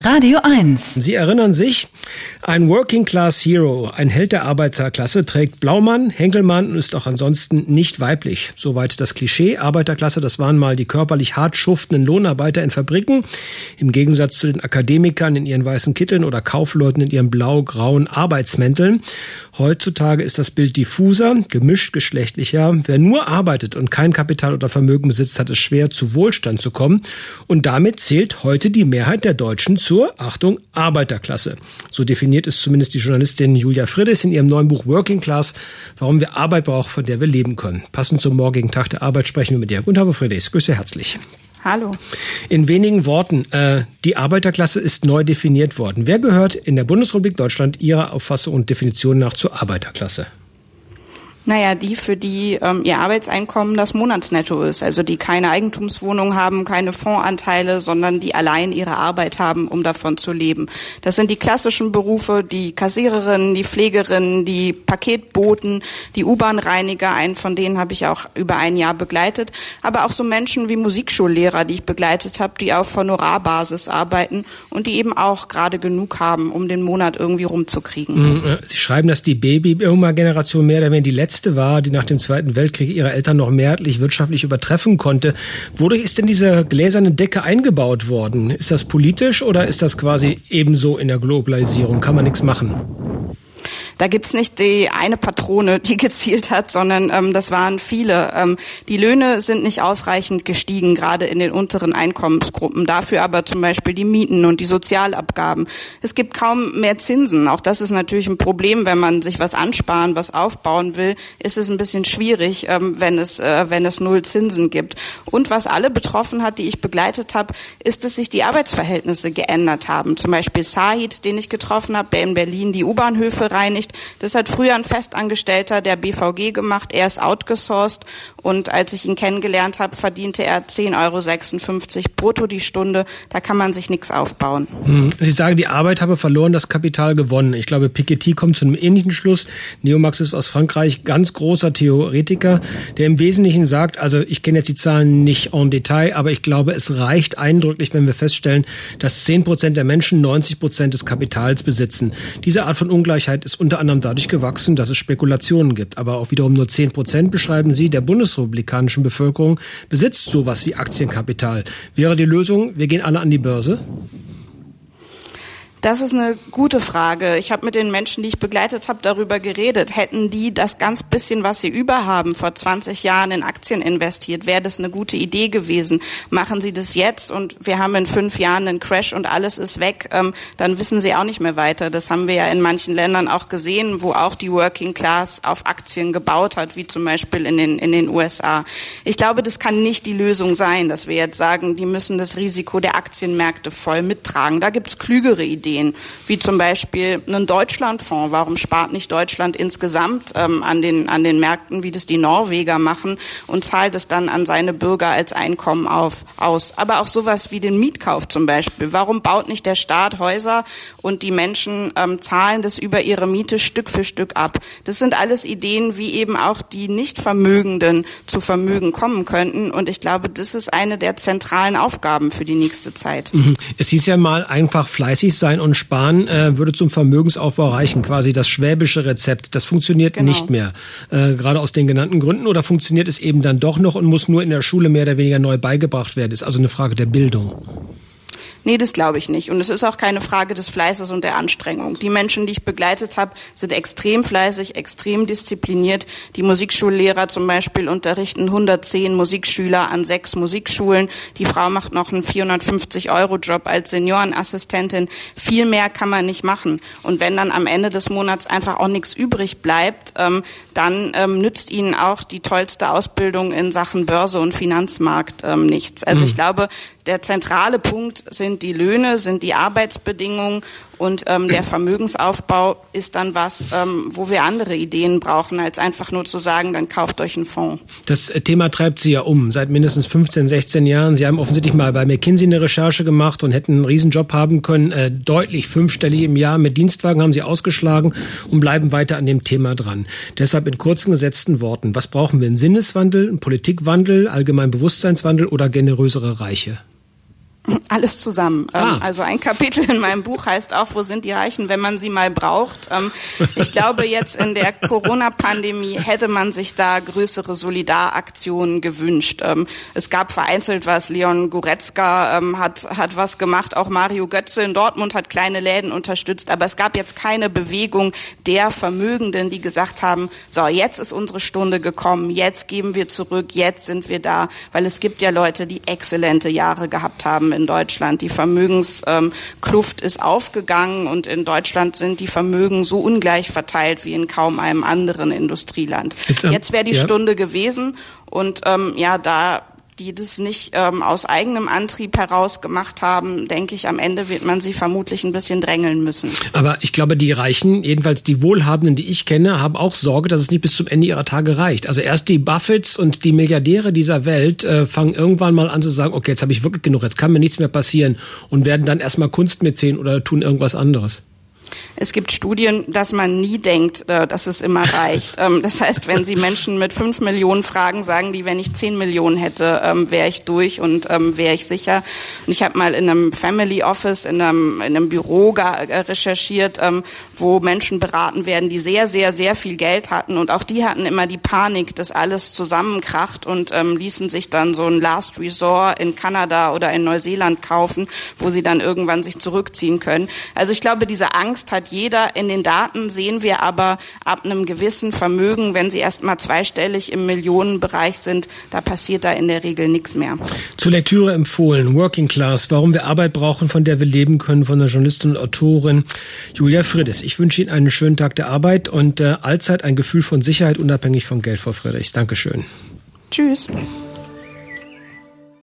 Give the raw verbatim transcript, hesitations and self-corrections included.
Radio eins. Sie erinnern sich, ein Working Class Hero, ein Held der Arbeiterklasse, trägt Blaumann, Henkelmann und ist auch ansonsten nicht weiblich. Soweit das Klischee. Arbeiterklasse, das waren mal die körperlich hart schuftenden Lohnarbeiter in Fabriken. Im Gegensatz zu den Akademikern in ihren weißen Kitteln oder Kaufleuten in ihren blau-grauen Arbeitsmänteln. Heutzutage ist das Bild diffuser, gemischt geschlechtlicher. Wer nur arbeitet und kein Kapital oder Vermögen besitzt, hat es schwer, zu Wohlstand zu kommen. Und damit zählt heute die Mehrheit der Deutschen zu Zur, Achtung, Arbeiterklasse. So definiert es zumindest die Journalistin Julia Friedrichs in ihrem neuen Buch Working Class, warum wir Arbeit brauchen, von der wir leben können. Passend zum morgigen Tag der Arbeit sprechen wir mit ihr. Guten Tag, Frau Friedrichs. Grüße herzlich. Hallo. In wenigen Worten, äh, die Arbeiterklasse ist neu definiert worden. Wer gehört in der Bundesrepublik Deutschland Ihrer Auffassung und Definition nach zur Arbeiterklasse? Naja, die, für die ähm, ihr Arbeitseinkommen das Monatsnetto ist, also die keine Eigentumswohnung haben, keine Fondsanteile, sondern die allein ihre Arbeit haben, um davon zu leben. Das sind die klassischen Berufe, die Kassiererinnen, die Pflegerinnen, die Paketboten, die U-Bahn-Reiniger, einen von denen habe ich auch über ein Jahr begleitet, aber auch so Menschen wie Musikschullehrer, die ich begleitet habe, die auf Honorarbasis arbeiten und die eben auch gerade genug haben, um den Monat irgendwie rumzukriegen. Sie schreiben, dass die Babyboomer-Generation mehr oder weniger die letzte war, die nach dem Zweiten Weltkrieg ihre Eltern noch mehrheitlich wirtschaftlich übertreffen konnte. Wodurch ist denn diese gläserne Decke eingebaut worden? Ist das politisch oder ist das quasi ebenso in der Globalisierung? Kann man nichts machen? Da gibt's nicht die eine Patrone, die gezielt hat, sondern ähm, das waren viele. Ähm, die Löhne sind nicht ausreichend gestiegen, gerade in den unteren Einkommensgruppen. Dafür aber zum Beispiel die Mieten und die Sozialabgaben. Es gibt kaum mehr Zinsen. Auch das ist natürlich ein Problem, wenn man sich was ansparen, was aufbauen will, ist es ein bisschen schwierig, ähm, wenn es äh, wenn es null Zinsen gibt. Und was alle betroffen hat, die ich begleitet habe, ist, dass sich die Arbeitsverhältnisse geändert haben. Zum Beispiel Sahid, den ich getroffen habe, der in Berlin die U-Bahnhöfe reinigt. Das hat früher ein Festangestellter der B V G gemacht. Er ist outgesourced und als ich ihn kennengelernt habe, verdiente er zehn Euro sechsundfünfzig brutto die Stunde. Da kann man sich nichts aufbauen. Sie sagen, die Arbeit habe verloren, das Kapital gewonnen. Ich glaube, Piketty kommt zu einem ähnlichen Schluss. Neomax ist aus Frankreich, ganz großer Theoretiker, der im Wesentlichen sagt, also ich kenne jetzt die Zahlen nicht en Detail, aber ich glaube, es reicht eindrücklich, wenn wir feststellen, dass zehn Prozent der Menschen neunzig Prozent des Kapitals besitzen. Diese Art von Ungleichheit ist unter anderem dadurch gewachsen, dass es Spekulationen gibt. Aber auch wiederum nur zehn Prozent, beschreiben Sie, der bundesrepublikanischen Bevölkerung besitzt sowas wie Aktienkapital. Wäre die Lösung, wir gehen alle an die Börse? Das ist eine gute Frage. Ich habe mit den Menschen, die ich begleitet habe, darüber geredet. Hätten die das ganz bisschen, was sie über haben, vor zwanzig Jahren in Aktien investiert, wäre das eine gute Idee gewesen. Machen sie das jetzt und wir haben in fünf Jahren einen Crash und alles ist weg, ähm, dann wissen sie auch nicht mehr weiter. Das haben wir ja in manchen Ländern auch gesehen, wo auch die Working Class auf Aktien gebaut hat, wie zum Beispiel in den, in den U S A. Ich glaube, das kann nicht die Lösung sein, dass wir jetzt sagen, die müssen das Risiko der Aktienmärkte voll mittragen. Da gibt es klügere Ideen. Wie zum Beispiel einen Deutschlandfonds. Warum spart nicht Deutschland insgesamt ähm, an den an den Märkten, wie das die Norweger machen, und zahlt es dann an seine Bürger als Einkommen auf, aus? Aber auch sowas wie den Mietkauf zum Beispiel. Warum baut nicht der Staat Häuser und die Menschen ähm, zahlen das über ihre Miete Stück für Stück ab? Das sind alles Ideen, wie eben auch die Nichtvermögenden zu Vermögen kommen könnten. Und ich glaube, das ist eine der zentralen Aufgaben für die nächste Zeit. Es hieß ja mal, einfach fleißig sein und sparen äh, würde zum Vermögensaufbau reichen, quasi das schwäbische Rezept. Das funktioniert genau. nicht mehr, äh, gerade aus den genannten Gründen. Oder funktioniert es eben dann doch noch und muss nur in der Schule mehr oder weniger neu beigebracht werden? Das ist also eine Frage der Bildung. Nee, das glaube ich nicht. Und es ist auch keine Frage des Fleißes und der Anstrengung. Die Menschen, die ich begleitet habe, sind extrem fleißig, extrem diszipliniert. Die Musikschullehrer zum Beispiel unterrichten hundertzehn Musikschüler an sechs Musikschulen. Die Frau macht noch einen vierhundertfünfzig Euro Job als Seniorenassistentin. Viel mehr kann man nicht machen. Und wenn dann am Ende des Monats einfach auch nichts übrig bleibt, ähm, dann ähm, nützt ihnen auch die tollste Ausbildung in Sachen Börse und Finanzmarkt ähm, nichts. Also mhm. ich glaube, der zentrale Punkt sind die Löhne, sind die Arbeitsbedingungen und ähm, der Vermögensaufbau ist dann was, ähm, wo wir andere Ideen brauchen, als einfach nur zu sagen, dann kauft euch einen Fonds. Das Thema treibt Sie ja um, seit mindestens fünfzehn, sechzehn Jahren. Sie haben offensichtlich mal bei McKinsey eine Recherche gemacht und hätten einen Riesenjob haben können, äh, deutlich fünfstellig im Jahr mit Dienstwagen haben Sie ausgeschlagen und bleiben weiter an dem Thema dran. Deshalb in kurzen gesetzten Worten, was brauchen wir? Einen Sinneswandel, einen Politikwandel, allgemeinen Bewusstseinswandel oder generösere Reiche? Alles zusammen. Ah. Also ein Kapitel in meinem Buch heißt auch, wo sind die Reichen, wenn man sie mal braucht. Ich glaube, jetzt in der Corona-Pandemie hätte man sich da größere Solidaraktionen gewünscht. Es gab vereinzelt was, Leon Goretzka hat, hat was gemacht, auch Mario Götze in Dortmund hat kleine Läden unterstützt, aber es gab jetzt keine Bewegung der Vermögenden, die gesagt haben, so, jetzt ist unsere Stunde gekommen, jetzt geben wir zurück, jetzt sind wir da, weil es gibt ja Leute, die exzellente Jahre gehabt haben in Deutschland. Die Vermögenskluft ist aufgegangen und in Deutschland sind die Vermögen so ungleich verteilt wie in kaum einem anderen Industrieland. Jetzt, ähm, Jetzt wäre die ja. Stunde gewesen und ähm, ja, da die das nicht ähm, aus eigenem Antrieb heraus gemacht haben, denke ich, am Ende wird man sie vermutlich ein bisschen drängeln müssen. Aber ich glaube, die Reichen, jedenfalls die Wohlhabenden, die ich kenne, haben auch Sorge, dass es nicht bis zum Ende ihrer Tage reicht. Also erst die Buffetts und die Milliardäre dieser Welt äh, fangen irgendwann mal an zu sagen, okay, jetzt habe ich wirklich genug, jetzt kann mir nichts mehr passieren und werden dann erstmal Kunstmäzen oder tun irgendwas anderes. Es gibt Studien, dass man nie denkt, dass es immer reicht. Das heißt, wenn Sie Menschen mit fünf Millionen fragen, sagen die, wenn ich zehn Millionen hätte, wäre ich durch und wäre ich sicher. Und ich habe mal in einem Family Office, in einem, in einem Büro recherchiert, wo Menschen beraten werden, die sehr, sehr, sehr viel Geld hatten. Und auch die hatten immer die Panik, dass alles zusammenkracht und ließen sich dann so ein Last Resort in Kanada oder in Neuseeland kaufen, wo sie dann irgendwann sich zurückziehen können. Also ich glaube, diese Angst hat jeder. In den Daten sehen wir aber ab einem gewissen Vermögen, wenn sie erst mal zweistellig im Millionenbereich sind, da passiert da in der Regel nichts mehr. Zur Lektüre empfohlen, Working Class, warum wir Arbeit brauchen, von der wir leben können, von der Journalistin und Autorin Julia Friedrichs. Ich wünsche Ihnen einen schönen Tag der Arbeit und äh, allzeit ein Gefühl von Sicherheit, unabhängig von Geld, Frau Friedrichs. Dankeschön. Tschüss.